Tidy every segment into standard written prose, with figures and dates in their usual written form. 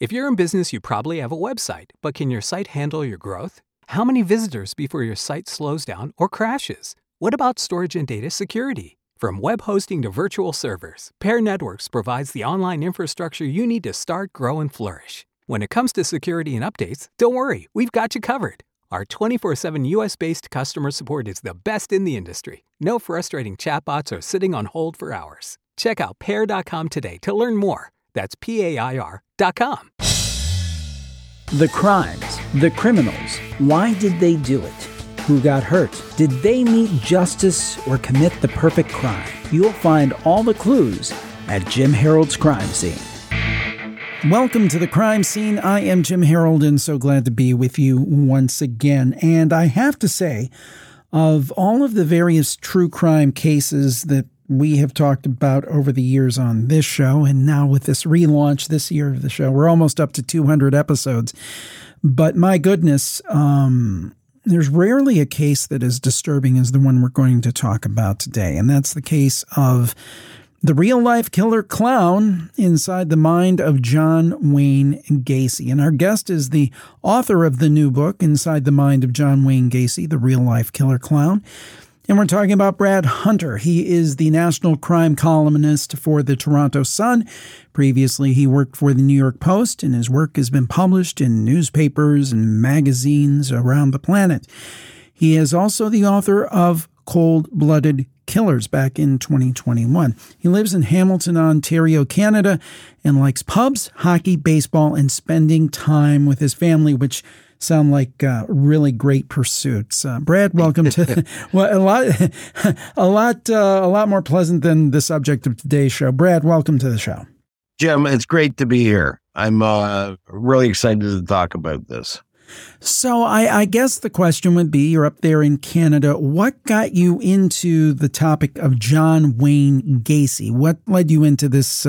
If you're in business, you probably have a website, but can your site handle your growth? How many visitors before your site slows down or crashes? What about storage and data security? From web hosting to virtual servers, Pair Networks provides the online infrastructure you need to start, grow, and flourish. When it comes to security and updates, don't worry, we've got you covered. Our 24/7 US-based customer support is the best in the industry. No frustrating chatbots or sitting on hold for hours. Check out pair.com today to learn more. That's PAIR.com. The crimes, the criminals, why did they do it? Who got hurt? Did they meet justice or commit the perfect crime? You'll find all the clues at Jim Harold's Crime Scene. Welcome to the Crime Scene. I am Jim Harold and so glad to be with you once again. And I have to say, of all of the various true crime cases that we have talked about over the years on this show, and now with this relaunch this year of the show, we're almost up to 200 episodes. But my goodness, there's rarely a case that is disturbing as the one we're going to talk about today. And that's the case of the real-life killer clown inside the mind of John Wayne Gacy. And our guest is the author of the new book, Inside the Mind of John Wayne Gacy, The Real-Life Killer Clown. And we're talking about Brad Hunter. He is the national crime columnist for the Toronto Sun. Previously, he worked for the New York Post, and his work has been published in newspapers and magazines around the planet. He is also the author of Cold-Blooded Killers back in 2021. He lives in Hamilton, Ontario, Canada, and likes pubs, hockey, baseball, and spending time with his family, which sound like really great pursuits. Brad, welcome to well, a lot more pleasant than the subject of today's show. Brad, welcome to the show. Jim, it's great to be here. I'm really excited to talk about this. So I guess the question would be, you're up there in Canada. What got you into the topic of John Wayne Gacy? What led you into this,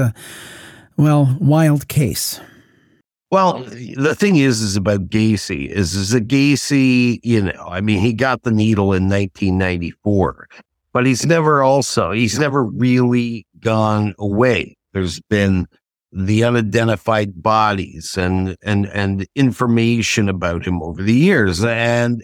wild case? Well, the thing is about Gacy is that Gacy, he got the needle in 1994, but he's never really gone away. There's been the unidentified bodies and information about him over the years. I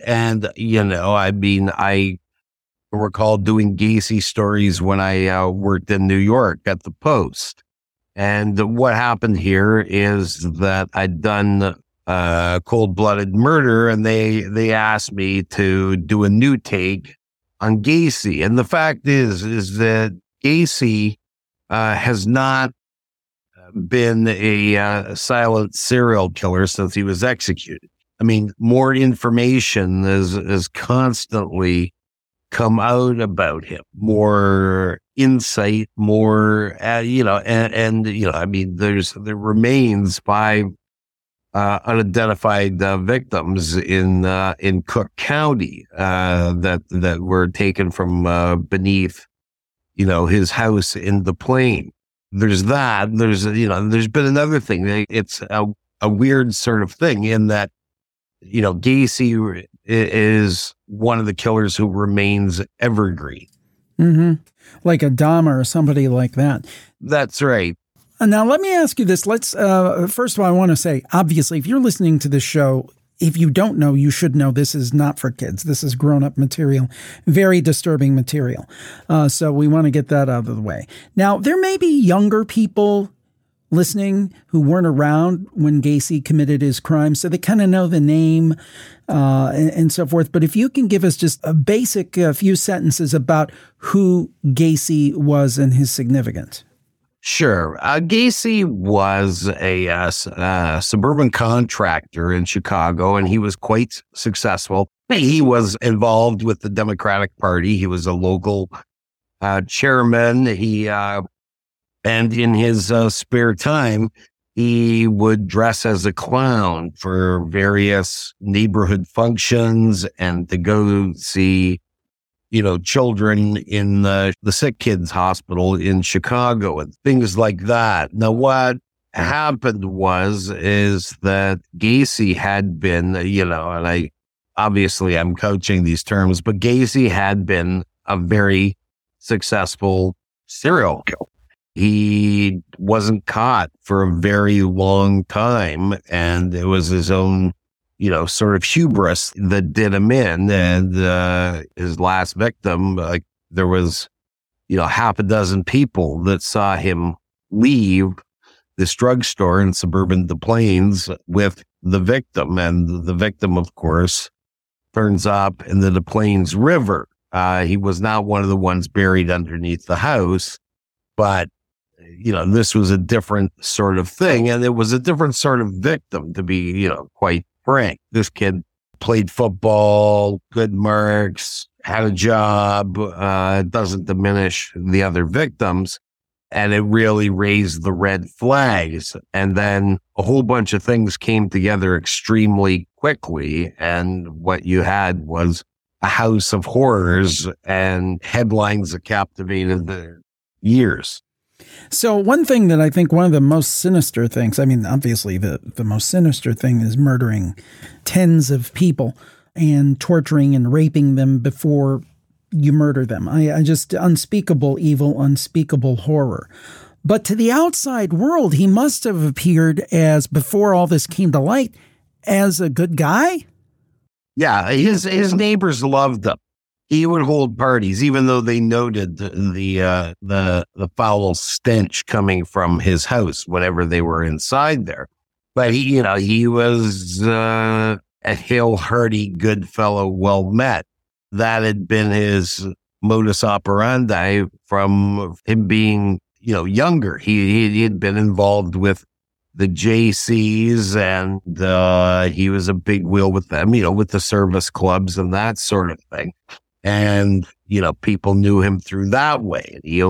recall doing Gacy stories when I worked in New York at the Post. And what happened here is that I'd done Cold-Blooded Murder, and they asked me to do a new take on Gacy. And the fact is that Gacy has not been a silent serial killer since he was executed. I mean, more information has constantly come out about him, more insight, more, there remains 5 unidentified victims in Cook County that were taken from beneath, his house in the plain. There's that. There's been another thing. It's a weird sort of thing in that, Gacy is one of the killers who remains evergreen. Mm-hmm. Like a Dahmer or somebody like that. That's right. Now, let me ask you this. Let's first of all, I want to say, obviously, if you're listening to this show, if you don't know, you should know this is not for kids. This is grown-up material, very disturbing material. So we want to get that out of the way. Now, there may be younger people listening who weren't around when Gacy committed his crime, so they kind of know the name and so forth. But if you can give us just a basic few sentences about who Gacy was and his significance. Sure. Gacy was a suburban contractor in Chicago, and he was quite successful. He was involved with the Democratic Party. He was a local chairman. And in his spare time, he would dress as a clown for various neighborhood functions and to go see, children in the sick kids hospital in Chicago and things like that. Now, what happened is that Gacy had been, and I'm coaching these terms, but Gacy had been a very successful serial killer. he wasn't caught for a very long time, and it was his own, sort of hubris that did him in. And his last victim, like, there was, half a dozen people that saw him leave this drugstore in suburban Des Plaines with the victim. And the victim, of course, turns up in the Des Plaines River. He was not one of the ones buried underneath the house, but, this was a different sort of thing. And it was a different sort of victim, to be, quite frank. This kid played football, good marks, had a job. It doesn't diminish the other victims. And it really raised the red flags. And then a whole bunch of things came together extremely quickly. And what you had was a house of horrors and headlines that captivated the years. So one thing that I think one of the most sinister things, I mean, obviously the most sinister thing is murdering tens of people and torturing and raping them before you murder them. I just, unspeakable evil, unspeakable horror. But to the outside world, he must have appeared as, before all this came to light, as a good guy. Yeah, his neighbors loved him. He would hold parties, even though they noted the foul stench coming from his house whenever they were inside there. But he was a hale-hearty, good fellow, well met. That had been his modus operandi from him being, younger. He had been involved with the JCs, and he was a big wheel with them, with the service clubs and that sort of thing. And, people knew him through that way. He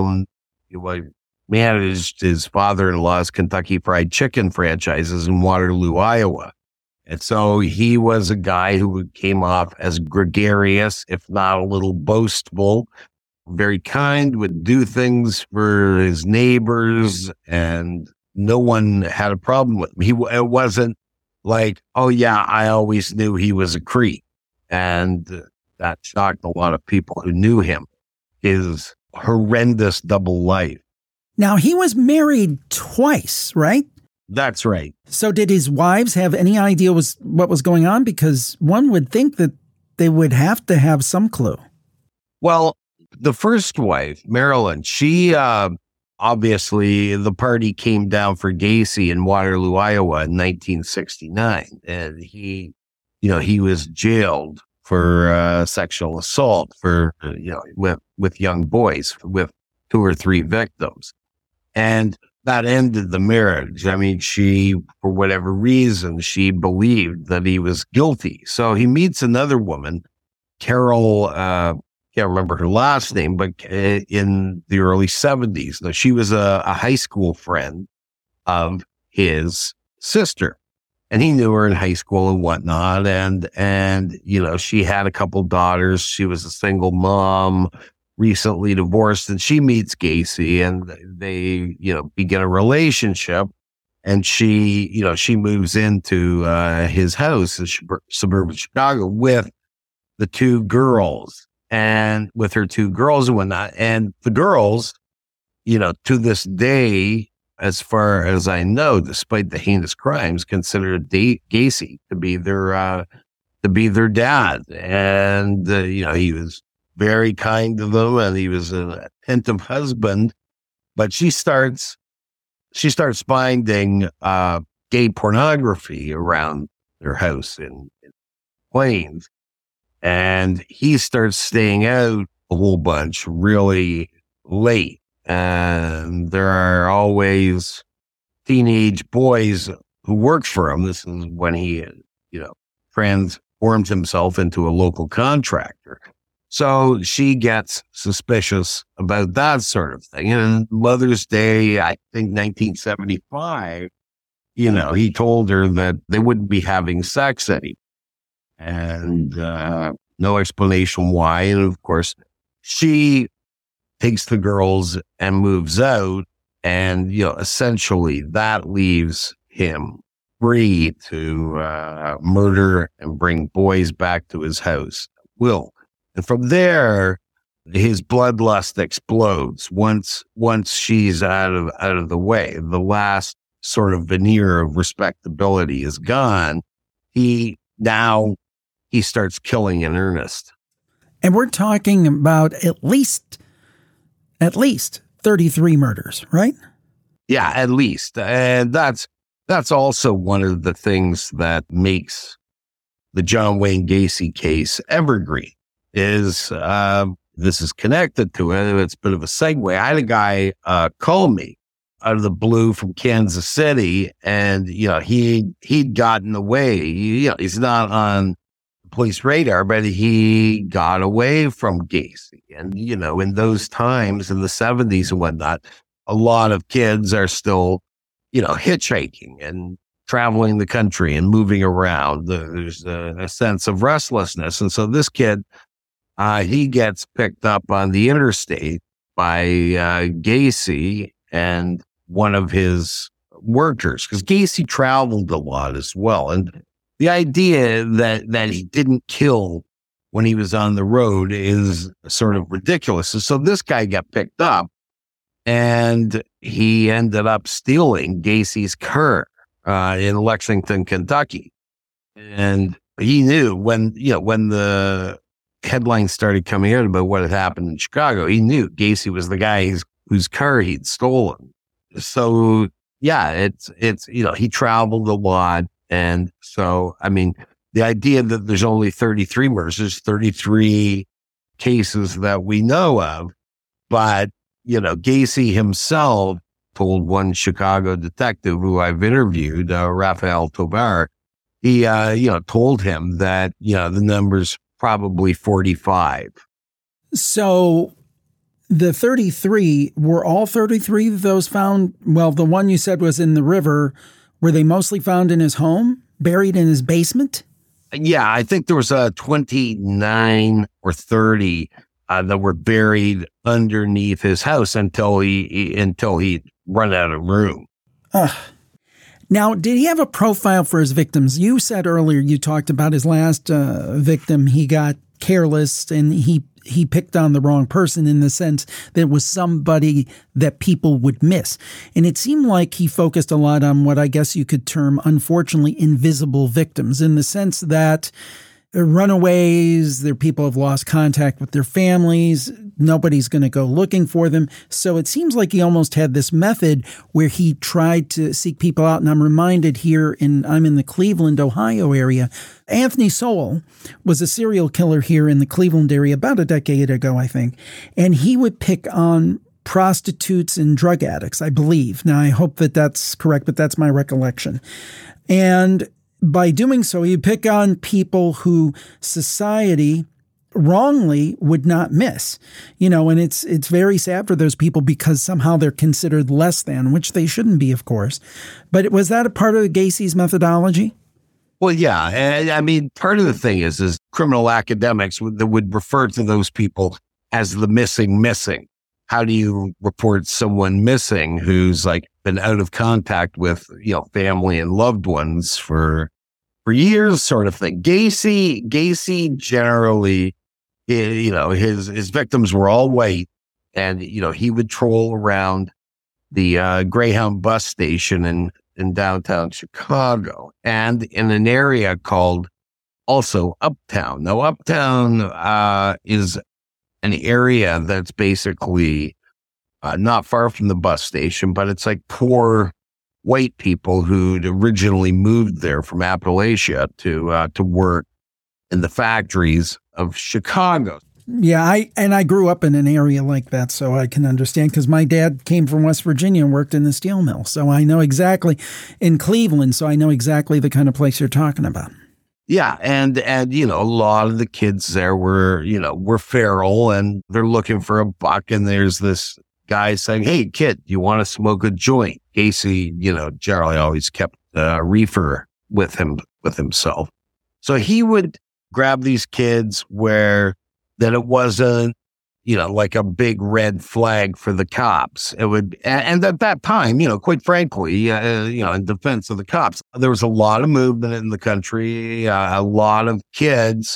managed his father-in-law's Kentucky Fried Chicken franchises in Waterloo, Iowa. And so he was a guy who came off as gregarious, if not a little boastful, very kind, would do things for his neighbors, and no one had a problem with him. It wasn't like, oh yeah, I always knew he was a creep. And that shocked a lot of people who knew him, his horrendous double life. Now, he was married twice, right? That's right. So did his wives have any idea what was going on? Because one would think that they would have to have some clue. Well, the first wife, Marilyn, she obviously, the party came down for Gacy in Waterloo, Iowa in 1969. And he was jailed for sexual assault with young boys, with 2 or 3 victims. And that ended the marriage. I mean, she, for whatever reason, she believed that he was guilty. So he meets another woman, Carol, can't remember her last name, but in the early 70s. Now, she was a high school friend of his sister. And he knew her in high school and whatnot. And she had a couple daughters. She was a single mom, recently divorced, and she meets Gacy, and they, begin a relationship. And she moves into his house in suburban Chicago with the 2 girls, and with her 2 girls and whatnot. And the girls, to this day, as far as I know, despite the heinous crimes, consider Gacy to be their dad. And he was very kind to them, and he was an attentive husband. But she starts finding gay pornography around their house in Plains, and he starts staying out a whole bunch really late. And there are always teenage boys who work for him. This is when he, transformed himself into a local contractor. So she gets suspicious about that sort of thing. And Mother's Day, I think 1975, he told her that they wouldn't be having sex anymore. And no explanation why. And of course, she takes the girls and moves out. And, essentially that leaves him free to murder and bring boys back to his house at will. And from there, his bloodlust explodes once she's out of the way. The last sort of veneer of respectability is gone. He starts killing in earnest. And we're talking about at least 33 murders, right? Yeah, at least. And that's also one of the things that makes the John Wayne Gacy case evergreen. Is this is connected to it. It's a bit of a segue. I had a guy call me out of the blue from Kansas City, and he'd gotten away. He's not on police radar, but he got away from Gacy. And in those times in the 70s and whatnot, a lot of kids are still hitchhiking and traveling the country and moving around. There's a sense of restlessness, and so this kid, he gets picked up on the interstate by Gacy and one of his workers, because Gacy traveled a lot as well. And the idea that he didn't kill when he was on the road is sort of ridiculous. And so this guy got picked up, and he ended up stealing Gacy's car in Lexington, Kentucky. And he knew when the headlines started coming out about what had happened in Chicago, he knew Gacy was the guy whose car he'd stolen. So yeah, it's he traveled a lot. And so, I mean, the idea that there's only 33 murders, there's 33 cases that we know of, but Gacy himself told one Chicago detective who I've interviewed, Raphael Tovar, he told him that the number's probably 45. So the 33, were all 33 of those found? Well, the one you said was in the river. Were they mostly found in his home, buried in his basement? Yeah, I think there was 29 or 30 that were buried underneath his house until he'd run out of room. Now, did he have a profile for his victims? You said earlier, you talked about his last victim. He got careless and he picked on the wrong person, in the sense that it was somebody that people would miss. And it seemed like he focused a lot on what I guess you could term, unfortunately, invisible victims, in the sense that they're runaways, they're people who have lost contact with their families, nobody's going to go looking for them. So it seems like he almost had this method where he tried to seek people out. And I'm reminded I'm in the Cleveland, Ohio area. Anthony Sowell was a serial killer here in the Cleveland area about a decade ago, I think. And he would pick on prostitutes and drug addicts, I believe. Now, I hope that that's correct, but that's my recollection. And by doing so, you pick on people who society wrongly would not miss, and it's very sad for those people because somehow they're considered less than, which they shouldn't be, of course. But was that a part of Gacy's methodology? Well, yeah. And I mean, part of the thing is criminal academics that would refer to those people as the missing. How do you report someone missing who's been out of contact with, family and loved ones for years, sort of thing? Gacy generally, his victims were all white, and, he would troll around the Greyhound bus station in downtown Chicago and in an area called also Uptown. Now, Uptown is an area that's basically not far from the bus station, but it's poor white people who'd originally moved there from Appalachia to work in the factories of Chicago. Yeah, I grew up in an area like that, so I can understand, because my dad came from West Virginia and worked in the steel mill. So I know exactly, in Cleveland, so I know exactly the kind of place you're talking about. Yeah, and a lot of the kids there were feral, and they're looking for a buck, and there's this guy saying, "Hey, kid, you want to smoke a joint?" Gacy, generally always kept a reefer with himself. So he would grab these kids where that it wasn't, like a big red flag for the cops. It would, and at that time, quite frankly, in defense of the cops, there was a lot of movement in the country. A lot of kids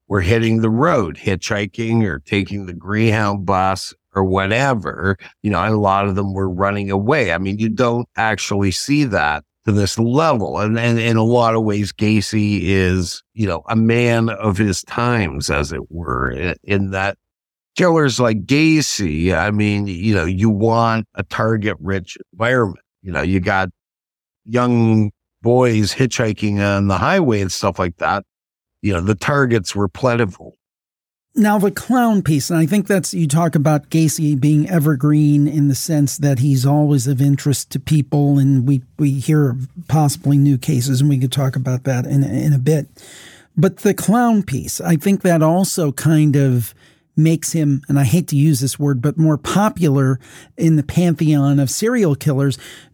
were hitting the road, hitchhiking or taking the Greyhound bus or whatever, and a lot of them were running away. I mean, you don't actually see that to this level. And in a lot of ways, Gacy is, a man of his times, as it were, in that killers like Gacy, I mean, you want a target-rich environment. You got young boys hitchhiking on the highway and stuff like that. The targets were plentiful. Now, the clown piece, and I think you talk about Gacy being evergreen in the sense that he's always of interest to people, and we hear possibly new cases, and we could talk about that in a bit. But the clown piece, I think that also kind of makes him, and I hate to use this word, but more popular in the pantheon of serial killers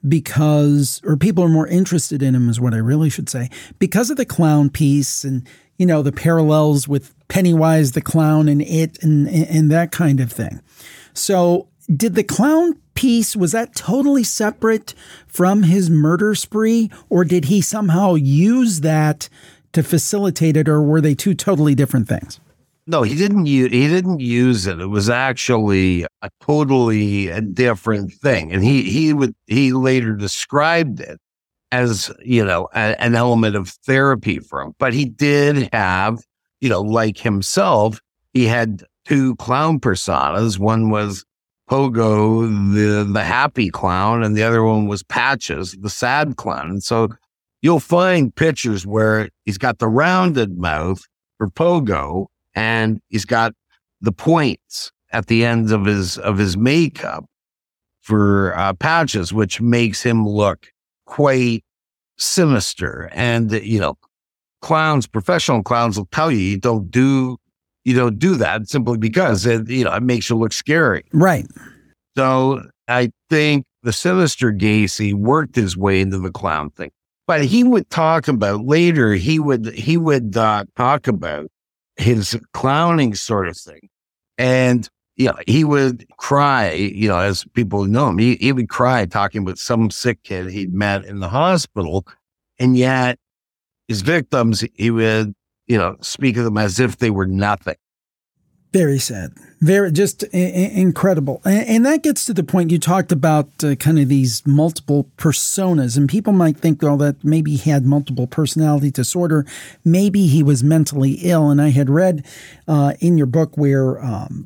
or people are more interested in him is what I really should say, because of the clown piece and, the parallels with Pennywise the clown and It and that kind of thing. So did the clown piece, was that totally separate from his murder spree, or did he somehow use that to facilitate it, or were they two totally different things? No, he didn't use it. It was actually a totally different thing. And he later described it as, an element of therapy for him. But he did have, like himself, he had two clown personas. One was Pogo, the happy clown, and the other one was Patches, the sad clown. And so you'll find pictures where he's got the rounded mouth for Pogo, and he's got the points at the ends of his makeup for Patches, which makes him look quite sinister. And professional clowns will tell you don't do that simply because it makes you look scary. Right. So I think the sinister Gacy worked his way into the clown thing, but he would talk about later. He would talk about his clowning sort of thing. And, he would cry, as people know him, he would cry talking about some sick kid he'd met in the hospital. And yet his victims, he would, speak of them as if they were nothing. Very sad. Very just incredible. And that gets to the point you talked about kind of these multiple personas. And people might think, that maybe he had multiple personality disorder. Maybe he was mentally ill. And I had read in your book where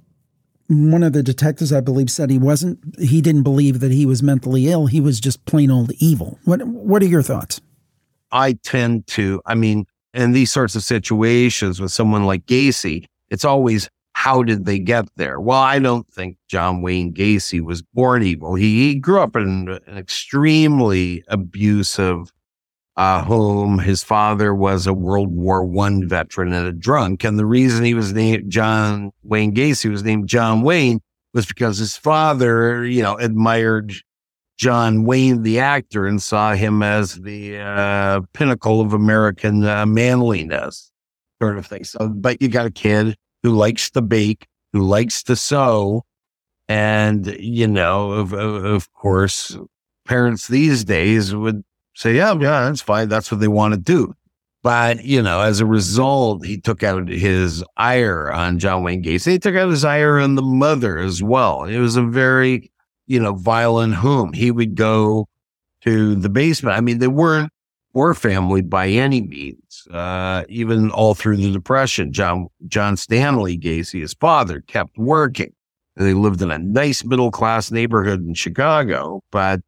one of the detectives, I believe, said he didn't believe that he was mentally ill. He was just plain old evil. What are your thoughts? I tend to, in these sorts of situations with someone like Gacy, it's always, how did they get there? Well, I don't think John Wayne Gacy was born evil. He grew up in an extremely abusive home. His father was a World War I veteran and a drunk. And the reason he was named John Wayne Gacy was named John Wayne was because his father, admired John Wayne, the actor, and saw him as the pinnacle of American manliness sort of thing. So, but you got a kid who likes to bake, who likes to sew. And, of course, parents these days would say, yeah, that's fine. That's what they want to do. But, as a result, he took out his ire on John Wayne Gacy. He took out his ire on the mother as well. It was a very, violent home. He would go to the basement. They weren't poor family by any means. Even all through the Depression, John Stanley Gacy, his father, kept working. They lived in a nice middle-class neighborhood in Chicago, but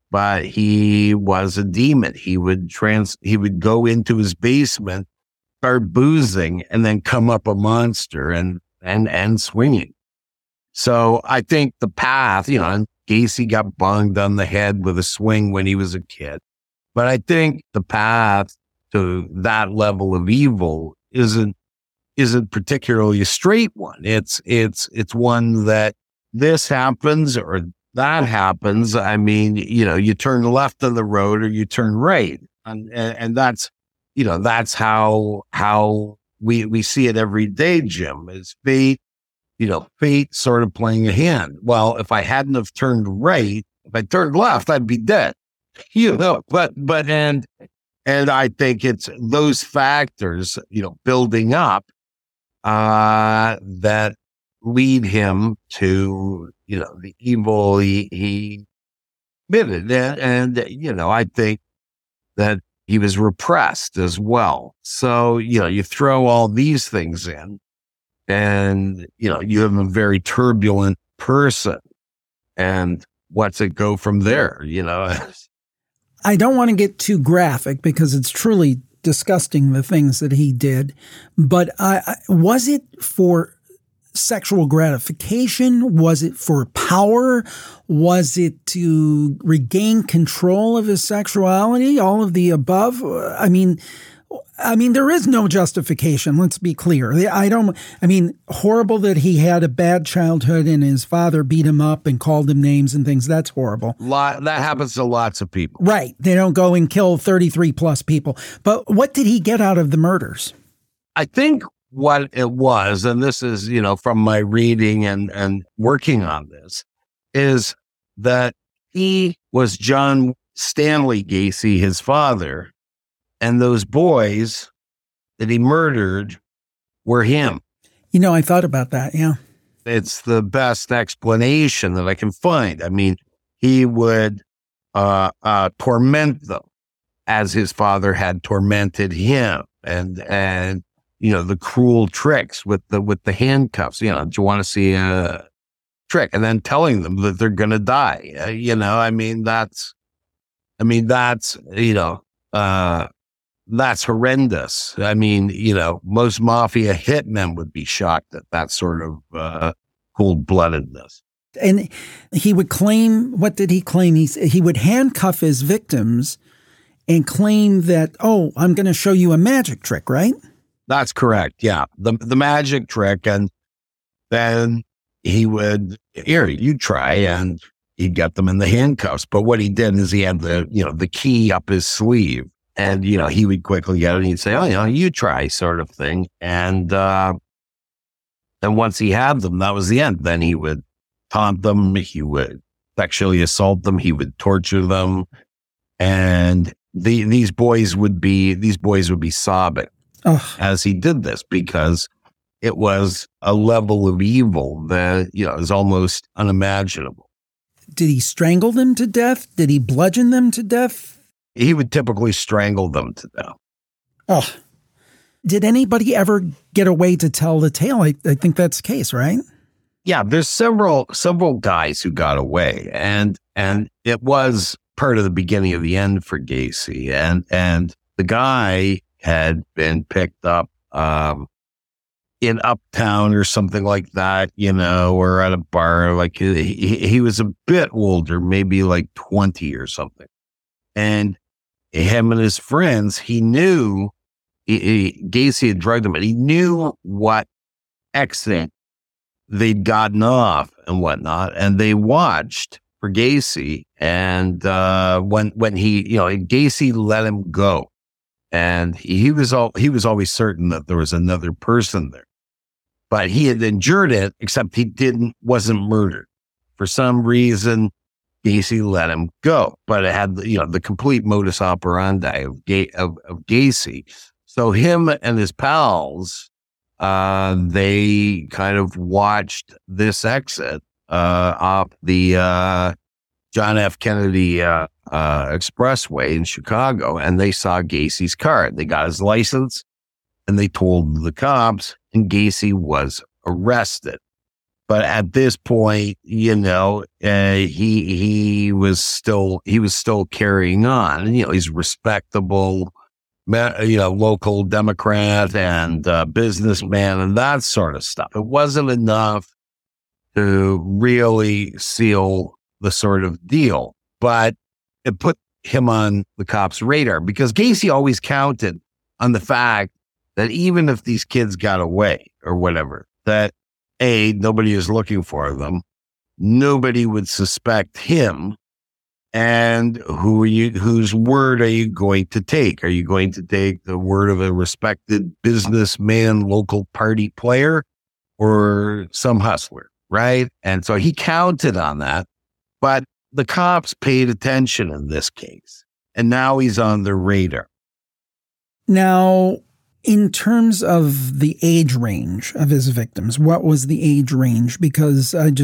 he was a demon. He would go into his basement, start boozing, and then come up a monster and swinging. So I think the path, and Gacy got bunged on the head with a swing when he was a kid. But I think the path to that level of evil isn't particularly a straight one. It's one that this happens or that happens. You turn left on the road or you turn right. And that's, that's how we see it every day, Jim, is fate sort of playing a hand. Well, if I hadn't have turned right, if I turned left, I'd be dead. And I think it's those factors, building up that lead him to, the evil he committed. And, I think that he was repressed as well. So, you throw all these things in and, you have a very turbulent person. And what's it go from there, I don't want to get too graphic because it's truly disgusting, the things that he did. But was it for sexual gratification? Was it for power? Was it to regain control of his sexuality? All of the above? I mean, there is no justification. Let's be clear. Horrible that he had a bad childhood and his father beat him up and called him names and things. That's horrible. That happens to lots of people. Right. They don't go and kill 33 plus people. But what did he get out of the murders? I think what it was, and this is, from my reading and working on this, is that he was John Stanley Gacy, his father, and those boys that he murdered were him. I thought about that, yeah. It's the best explanation that I can find. I mean, he would torment them as his father had tormented him, and the cruel tricks with the handcuffs. Do you want to see a trick? And then telling them that they're going to die. That's horrendous. Most mafia hitmen would be shocked at that sort of cold-bloodedness. And he would claim, what did he claim? He would handcuff his victims and claim that, I'm going to show you a magic trick, right? That's correct. Yeah. The magic trick. And then he would, here, you try, and he'd get them in the handcuffs. But what he did is he had the key up his sleeve, and, he would quickly get it and he'd say, you try, sort of thing. And once he had them, that was the end. Then he would taunt them. He would sexually assault them. He would torture them. And these boys would be sobbing. As he did this, because it was a level of evil that, is almost unimaginable. Did he strangle them to death? Did he bludgeon them to death? He would typically strangle them to death. Did anybody ever get away to tell the tale? I think that's the case, right? Yeah, there's several guys who got away, and it was part of the beginning of the end for Gacy. And the guy had been picked up in Uptown or something like that, or at a bar. Like he was a bit older, maybe like 20 or something. And him and his friends, he knew Gacy had drugged him, and he knew what exit they'd gotten off and whatnot. And they watched for Gacy. And when he, Gacy let him go. And he was always certain that there was another person there, but he had endured it, except he wasn't murdered. For some reason, Gacy let him go, but it had, the complete modus operandi of Gacy. So him and his pals, they kind of watched this exit off the John F. Kennedy Expressway in Chicago, and they saw Gacy's car. They got his license, and they told the cops, and Gacy was arrested. But at this point, he was still carrying on. He's respectable, local Democrat and businessman and that sort of stuff. It wasn't enough to really seal the sort of deal, but it put him on the cops' radar, because Gacy always counted on the fact that even if these kids got away or whatever, that nobody is looking for them, nobody would suspect him, and whose word are you going to take? Are you going to take the word of a respected businessman, local party player, or some hustler, right? And so he counted on that. But the cops paid attention in this case, and now he's on the radar. Now, In terms of the age range of his victims, what was the age range? Because I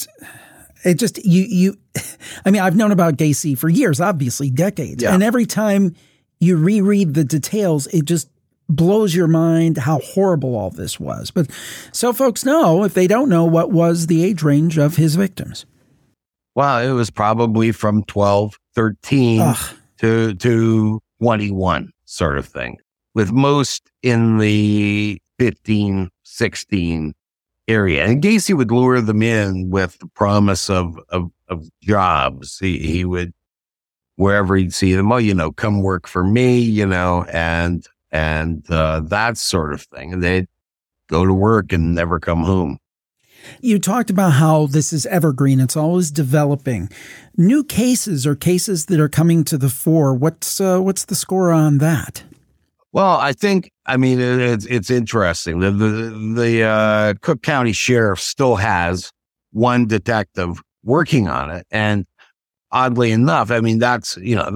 mean, I've known about Gacy for years, obviously decades. Yeah. And every time you reread the details, it just blows your mind how horrible all this was. But so folks know, if they don't know, what was the age range of his victims? Well, it was probably from 12, 13 to 21 sort of thing, with most in the 15, 16 area. And Gacy would lure them in with the promise of jobs. He would, wherever he'd see them, come work for me, and that sort of thing. And they'd go to work and never come home. You talked about how this is evergreen. It's always developing. New cases or cases that are coming to the fore. What's the score on that? Well, it's interesting. The Cook County Sheriff still has one detective working on it. And oddly enough, that's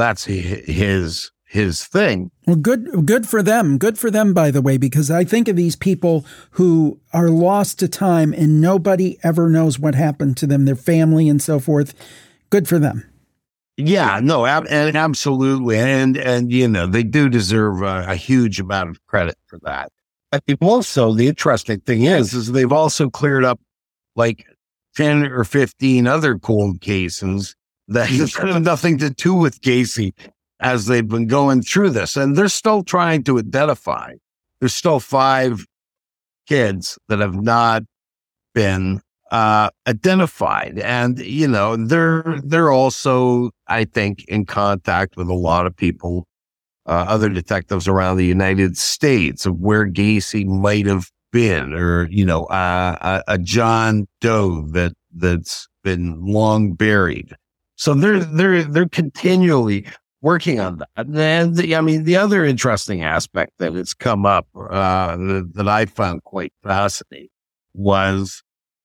his thing. Well, good for them. Good for them, by the way, because I think of these people who are lost to time and nobody ever knows what happened to them, their family and so forth. Good for them. Yeah, no, and absolutely. And they do deserve a huge amount of credit for that. I think also the interesting thing is they've also cleared up like 10 or 15 other cold cases that have nothing to do with Gacy as they've been going through this. And they're still trying to identify. There's still 5 kids that have not been identified. And, they're also, I think, in contact with a lot of people, other detectives around the United States of where Gacy might have been, or, a John Doe that's been long buried. So they're continually working on that. And the other interesting aspect that has come up, that I found quite fascinating was,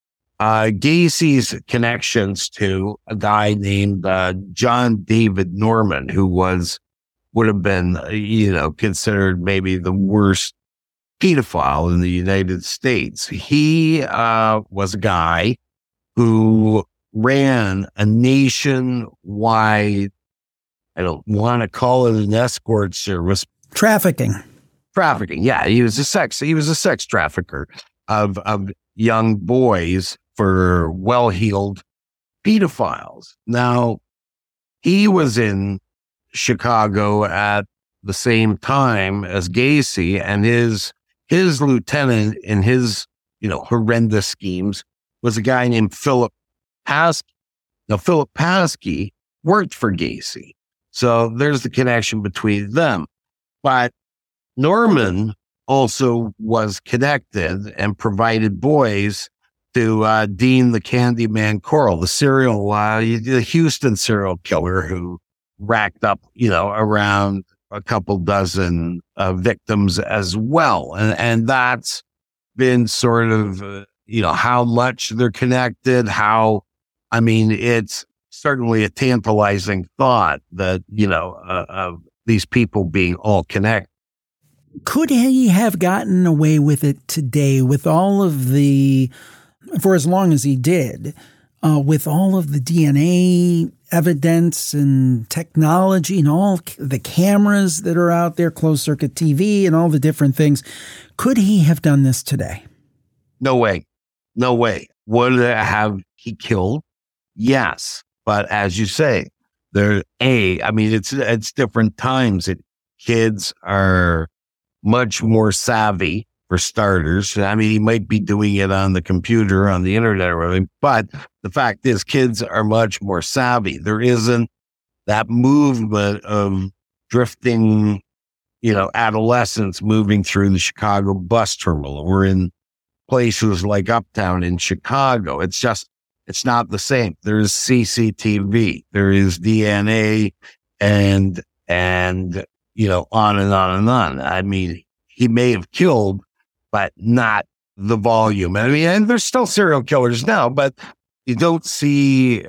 Gacy's connections to a guy named John David Norman, who would have been, considered maybe the worst pedophile in the United States. He was a guy who ran a nationwide, I don't want to call it an escort service. Trafficking. Yeah, he was a sex trafficker of young boys for well-heeled pedophiles. Now, he was in Chicago at the same time as Gacy, and his lieutenant in his, horrendous schemes was a guy named Philip Paskey. Now, Philip Paskey worked for Gacy. So there's the connection between them. But Norman also was connected and provided boys to Dean the Candyman Corll, the Houston serial killer who racked up, around a couple dozen victims as well. And that's been sort of, how much they're connected, it's certainly a tantalizing thought that, of these people being all connected. Could he have gotten away with it today with all of for as long as he did, with all of the DNA evidence and technology and all the cameras that are out there, closed circuit TV and all the different things? Could he have done this today? No way. Would have he killed? Yes. But as you say, it's different times. Kids are much more savvy, for starters. He might be doing it on the computer, on the internet or everything, but the fact is kids are much more savvy. There isn't that movement of drifting, adolescents moving through the Chicago bus terminal or in places like Uptown in Chicago. It's not the same. There's CCTV, there is DNA and on and on and on. He may have killed, but not the volume. And there's still serial killers now, but you don't see,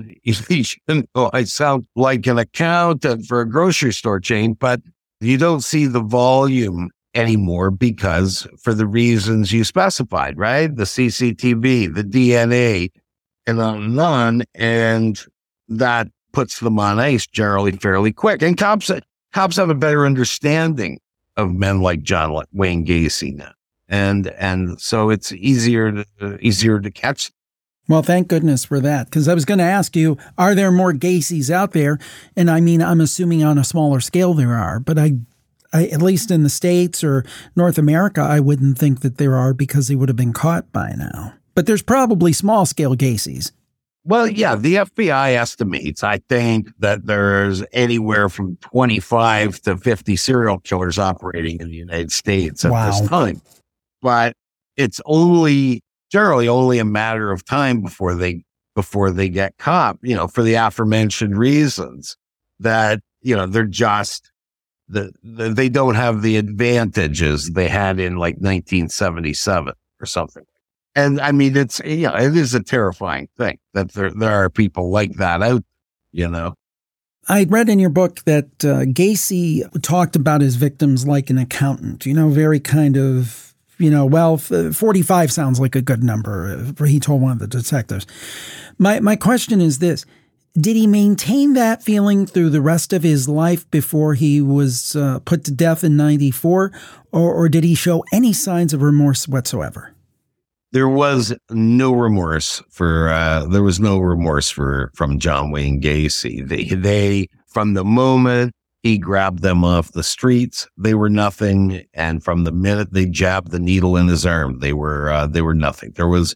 I sound like an accountant for a grocery store chain, but you don't see the volume anymore because for the reasons you specified, right? The CCTV, the DNA, and on and on. And that puts them on ice generally fairly quick. And cops have a better understanding of men like John Wayne Gacy now. And so it's easier to catch. Well, thank goodness for that, because I was going to ask you, are there more Gacys out there? And I mean, I'm assuming on a smaller scale there are, but I at least in the States or North America, I wouldn't think that there are because they would have been caught by now. But there's probably small scale Gacys. Well, yeah, the FBI estimates, I think, that there's anywhere from 25 to 50 serial killers operating in the United States at this time. But it's generally only a matter of time before they get caught, for the aforementioned reasons that, they're just, they don't have the advantages they had in like 1977 or something. And I mean, it is a terrifying thing that there are people like that out, I read in your book that Gacy talked about his victims like an accountant, very kind of, 45 sounds like a good number, he told one of the detectives. My question is this. Did he maintain that feeling through the rest of his life before he was put to death in 1994, or did he show any signs of remorse whatsoever? There was no remorse from John Wayne Gacy. They from the moment he grabbed them off the streets, they were nothing, and from the minute they jabbed the needle in his arm, they were nothing. There was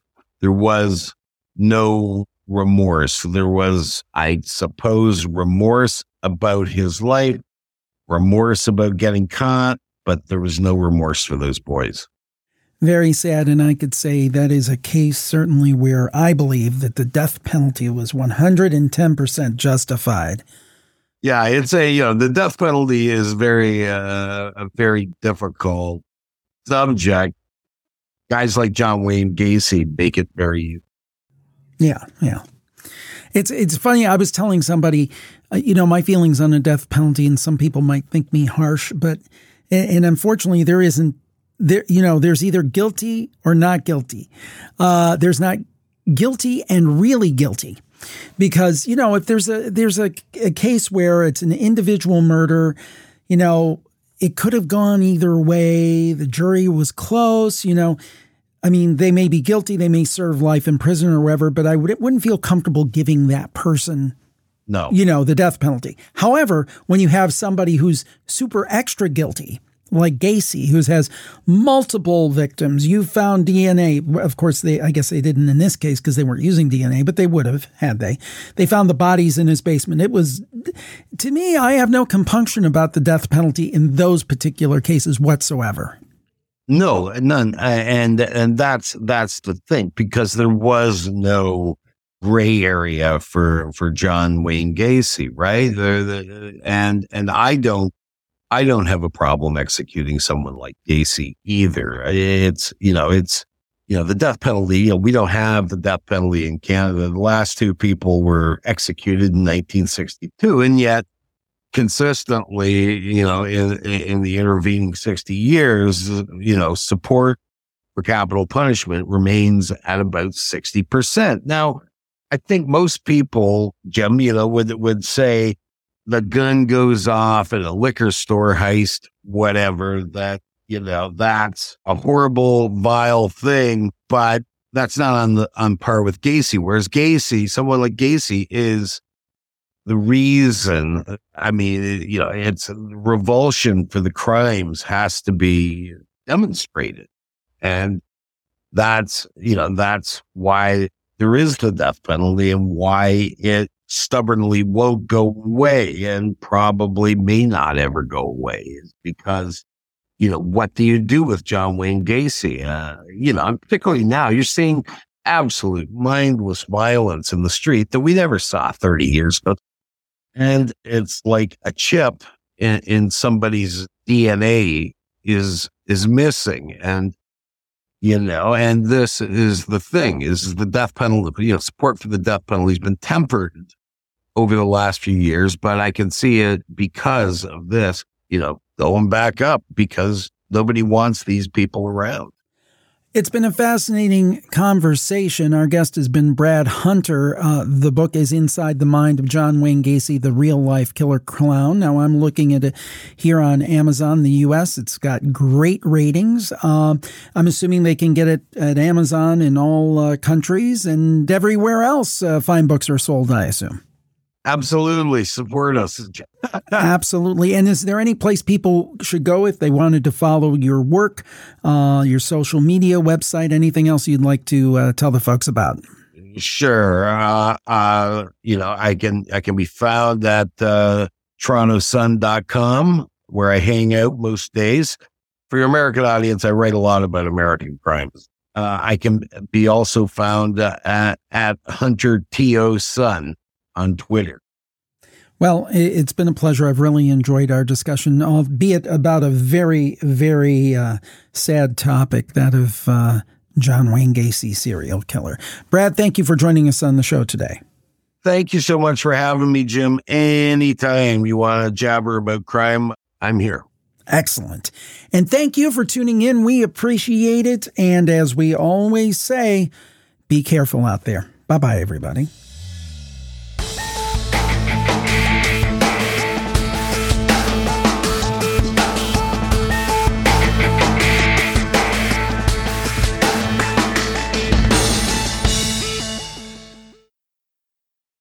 no remorse. There was, I suppose, remorse about his life, remorse about getting caught, but there was no remorse for those boys. Very sad, and I could say that is a case certainly where I believe that the death penalty was 110% justified. Yeah, it's the death penalty is a very difficult subject. Guys like John Wayne Gacy make it very easy. Yeah. It's funny. I was telling somebody, my feelings on the death penalty, and some people might think me harsh, but unfortunately there isn't. There's either guilty or not guilty. There's not guilty and really guilty, because if there's a case where it's an individual murder, it could have gone either way. The jury was close. I mean, they may be guilty, they may serve life in prison or whatever, but I wouldn't feel comfortable giving that person, the death penalty. However, when you have somebody who's super extra guilty, like Gacy, who has multiple victims, you found DNA. Of course, I guess they didn't in this case because they weren't using DNA, but they would have had they. They found the bodies in his basement. It was, to me, I have no compunction about the death penalty in those particular cases whatsoever. No, none. And that's the thing, because there was no gray area for John Wayne Gacy, right? And I don't have a problem executing someone like Gacy either. It's the death penalty. We don't have the death penalty in Canada. The last two people were executed in 1962, and yet consistently, in the intervening 60 years, support for capital punishment remains at about 60%. Now, I think most people, Jim, would say, the gun goes off at a liquor store heist, whatever, that's a horrible, vile thing, but that's not on par with Gacy. Whereas someone like Gacy is the reason. I mean, it's revulsion for the crimes has to be demonstrated. And that's why there is the death penalty and why it stubbornly won't go away and probably may not ever go away, is because, what do you do with John Wayne Gacy? Particularly now, you're seeing absolute mindless violence in the street that we never saw 30 years ago. And it's like a chip in somebody's DNA is missing. And, and this is the thing, is the death penalty, support for the death penalty has been tempered over the last few years, but I can see it because of this, going back up, because Nobody wants these people around. It's been a fascinating conversation. Our guest has been Brad Hunter. The book is Inside the Mind of John Wayne Gacy, the Real-Life Killer Clown. Now, I'm looking at it here on Amazon, the U.S. It's got great ratings. I'm assuming they can get it at Amazon in all countries and everywhere else fine books are sold, I assume. Absolutely. Support us. Absolutely. And is there any place people should go if they wanted to follow your work, your social media website, anything else you'd like to tell the folks about? Sure. I can be found at TorontoSun.com, where I hang out most days. For your American audience, I write a lot about American crimes. I can be also found at Hunter T.O. Sun on Twitter. Well, it's been a pleasure. I've really enjoyed our discussion, albeit about a very, very sad topic, that of John Wayne Gacy, serial killer. Brad, thank you for joining us on the show today. Thank you so much for having me, Jim. Anytime you want to jabber about crime, I'm here. Excellent. And thank you for tuning in. We appreciate it. And as we always say, be careful out there. Bye-bye, everybody.